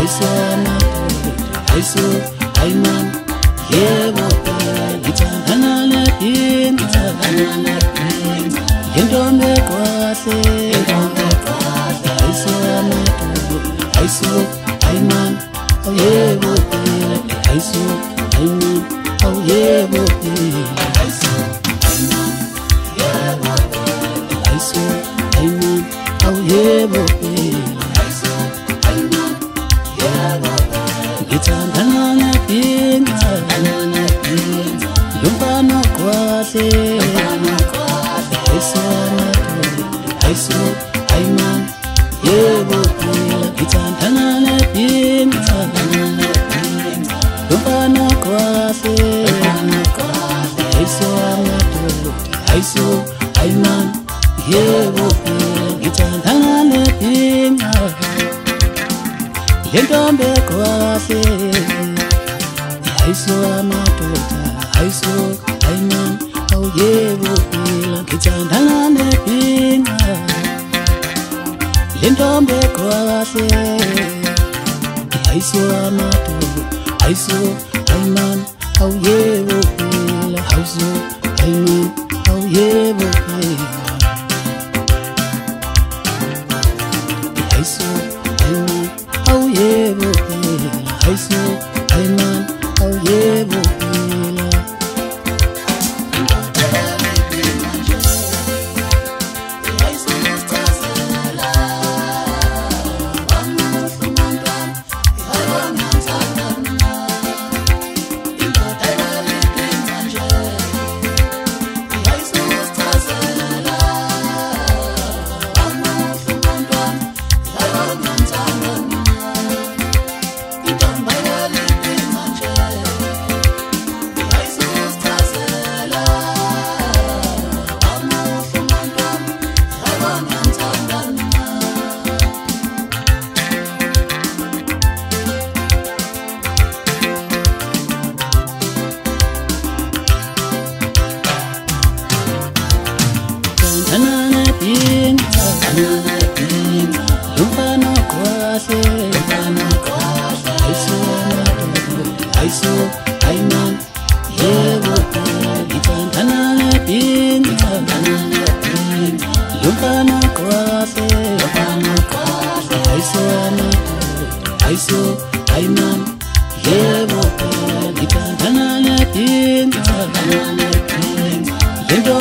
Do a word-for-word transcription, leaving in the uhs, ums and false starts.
ayisona ayiso ayiman yebo ngithandana nepinga ngithandana nepinga yentombe kwahle yentombe kwahle ayisona ayiso ayiman oh yebo ayiso ayiman oh yebo ayiso ayiman yebo ayiso ayiman oh yebo ayiso ayiman yebo ngithandana nepinga yomfana kwahle yomfana kwahle ayisona ayiso ayiman yebo ngithandana nepinga yomfana kwahle yomfana kwahle ayisona ayiso ayiman yebo ngithandana nepinga yentombe kwahle ayiso amadoda ayiso ayiman oh yebo ngithandana nepinga yentombe kwahle ayiso amadoda ayiso ayiman oh yebo ayiso ayiman oh yebo ayiso ayiman oh yebo ayiso ayiman oh yebo yomfana kwahle yomfana kwahle ayisona ayiso ayiman yebo ngithandana nepinga yomfana kwahle yomfana kwahle ayisona ayiso ayiman yebo ngithandana nepinga yento